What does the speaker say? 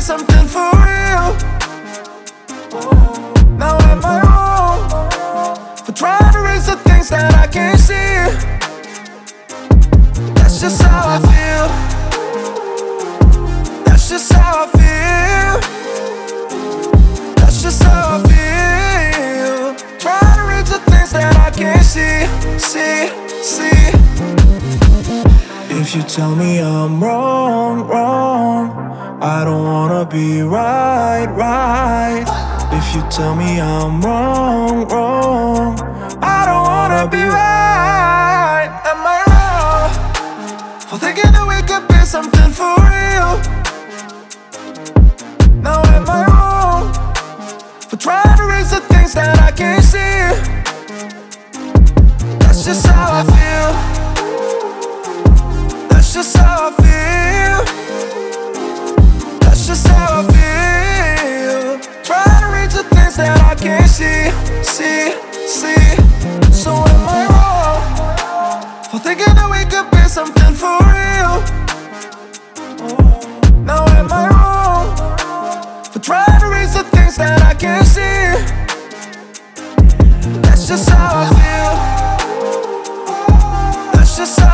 something for real. Now am I wrong for trying to reach the things that I can't see? That's just how I feel. That's just how I feel. That's just how I feel. Trying to reach the things that I can't see. If you tell me I'm wrong, I don't wanna be right. If you tell me I'm wrong, I don't wanna be right. Am I wrong for thinking that we could be something for real? Now am I wrong for trying to reach the things that I can't see? That's just how I feel. That's just how I feel. That's just how I feel. Trying to reach the things that I can't see. So am I wrong for thinking that we could be something for real? Now am I wrong for trying to reach the things that I can't see? That's just how I feel. That's just how